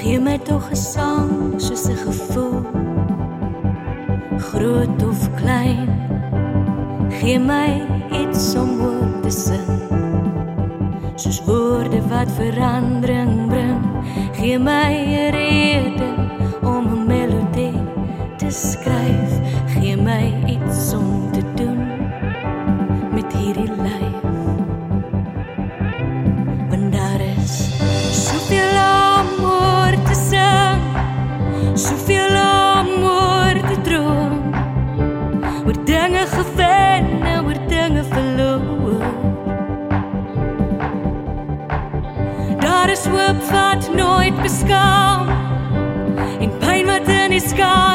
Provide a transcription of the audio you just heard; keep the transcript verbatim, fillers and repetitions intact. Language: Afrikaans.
Gee my tog 'n sang soos 'n gevoel, groot of klein. Gee my iets om oor te sing, soos woorde wat verandering bring. Gee my 'n rede om 'n melodie te skryf. Gee my iets om te doen met hierdie lyf. Want daar is soveel om oor te sing, soveel om oor te droom, oor dinge gewen en oor dinge verloor. Daar is hoop wat nooit beskaam, en pyn wat in die skaam